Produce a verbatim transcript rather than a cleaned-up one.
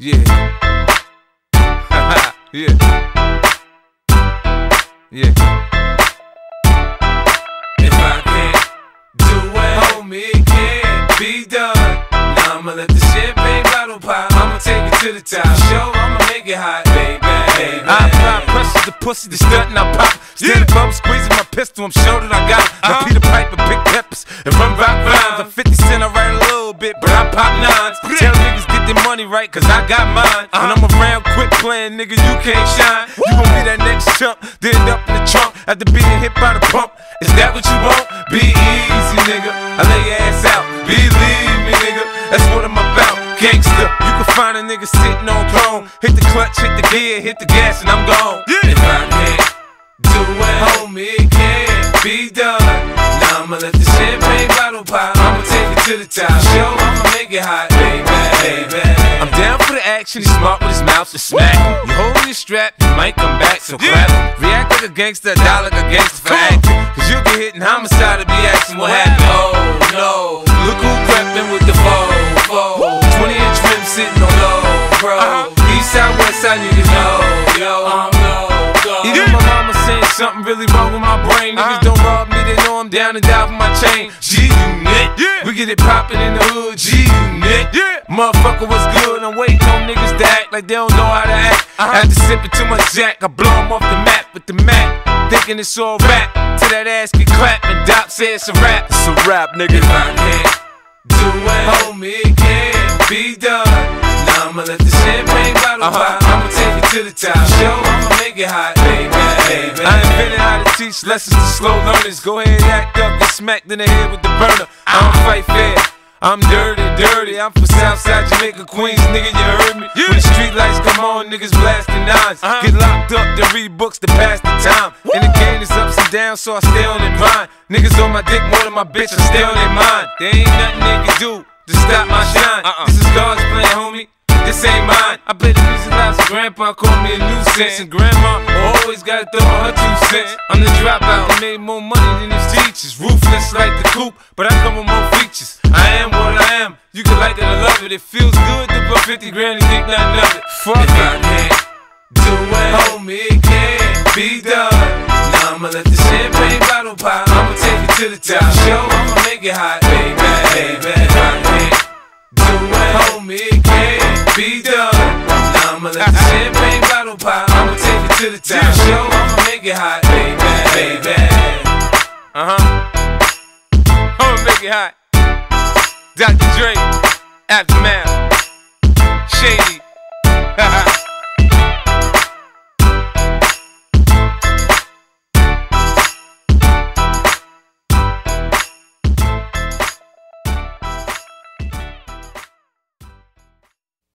Yeah. Yeah. Yeah. If I can't do it, homie, it can't be done. Now I'ma let the champagne bottle pop. I'ma take it to the top. Show, I'ma make it hot, baby. baby. I apply pressure to pussy, the stunt and I pop. Stand above, squeezing my pistol, I'm sure that I got it. Now Peter Piper, big peppers, and run rock rhymes. I'm fifty cent, I write a little bit, but I pop nines. Tell niggas get their money right, cause I got mine. When I'm around, quit playing, nigga, you can't shine. You gon' be that next chump, then end up in the trunk after being hit by the pump. Is that what you want? Be easy, nigga. I lay your ass out. Believe me, nigga. That's what I'm about. Gangsta. You can find a nigga sitting on throne. Hit the clutch, hit the gear, hit the gas, and I'm gone. Yeah. If I can't do it, homie, it can't be done. Now I'ma let the champagne bottle pop. I'ma take it to the top. Show, I'ma make it hot, baby, baby. I'm down for the action. He's smart with his mouth to smack. You holding your strap, you might come back, so clap. React like a gangster, die like a gangster for acting. Cause you'll get hit in homicide to be asking what happened. Oh no, look who crept in with the foe, foe. twenty inch rim sitting on low, bro. East side, west side, niggas know, yo, I'm no go. Even my mama saying something really wrong with my brain. Niggas don't rob me, they know I'm down and die for my chain. G-Unit, we get it poppin' in the hood, G-Unit. Motherfucker, what's good? I'm waiting on niggas to act like they don't know how to act. After sipping too much Jack, I blow them off the map with the Mac. Thinking it's all rap, till that ass get clapped and Doc say it's a rap. It's a rap, nigga. If I can't do it, homie, it can't be done. Now I'ma let the champagne bottle pop. I'ma take it to the top. Show, I'ma make it hot, baby, baby. I invented how to teach lessons to slow learners. Go ahead, act up, get smacked in the head with the burner. I don't fight fair. I'm dirty, dirty. I'm from Southside Jamaica, Queens, nigga, you heard me? Yeah. When the street lights come on, niggas blasting nines. Uh-huh. Get locked up, then read books to pass the time. Woo. And the game is ups and downs, so I stay on their mind. Niggas on my dick more than my bitch, I stay on their mind. There ain't nothing they can do to stop my shine. Uh-uh. This is God's plan, homie. This ain't mine. I play the music loud, so grandpa called me a nuisance. And grandma always gotta throw her two cents. I'm the dropout that made more money than his teachers. Ruthless like the coupe, but I come with more features. I am what I am. You can like it or love it. It feels good to put fifty grand and think nothing of it. Fuck if it. I can't do it, homie, it can't be done. Now I'ma let the champagne bottle pop. I'ma take it to the top. Show, I'ma make it hot, baby, baby. If I can't do it, homie, it can't be done. Now I'ma let the champagne bottle pop. I'ma take it to the top. Show, I'ma make it hot, baby, baby. Uh huh. I'ma make it hot. Doctor Dre, Aftermath.